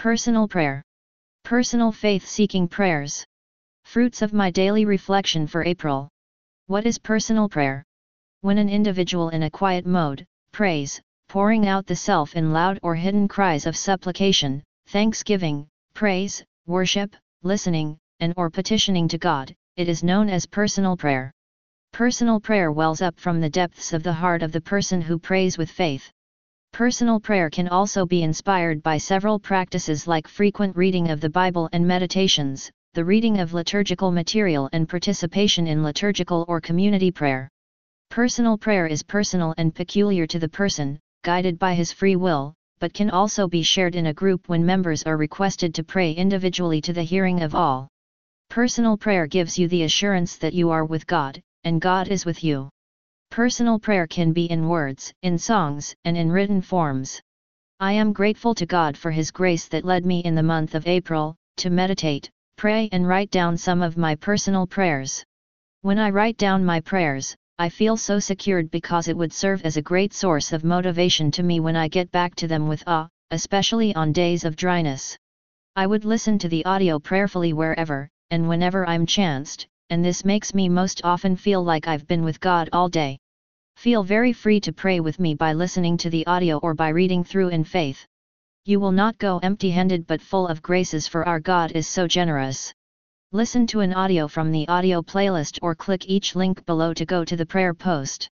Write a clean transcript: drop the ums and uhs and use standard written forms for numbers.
Personal prayer. Personal faith-seeking prayers. Fruits of my daily reflection for April. What is personal prayer? When an individual in a quiet mode prays, pouring out the self in loud or hidden cries of supplication, thanksgiving, praise, worship, listening, and/or petitioning to God, it is known as personal prayer. Personal prayer wells up from the depths of the heart of the person who prays with faith. Personal prayer can also be inspired by several practices like frequent reading of the Bible and meditations, the reading of liturgical material and participation in liturgical or community prayer. Personal prayer is personal and peculiar to the person, guided by his free will, but can also be shared in a group when members are requested to pray individually to the hearing of all. Personal prayer gives you the assurance that you are with God, and God is with you. Personal prayer can be in words, in songs, and in written forms. I am grateful to God for His grace that led me in the month of April, to meditate, pray and write down some of my personal prayers. When I write down my prayers, I feel so secured because it would serve as a great source of motivation to me when I get back to them with awe, especially on days of dryness. I would listen to the audio prayerfully wherever, and whenever I'm chanced, and this makes me most often feel like I've been with God all day. Feel very free to pray with me by listening to the audio or by reading through in faith. You will not go empty-handed but full of graces, for our God is so generous. Listen to an audio from the audio playlist or click each link below to go to the prayer post.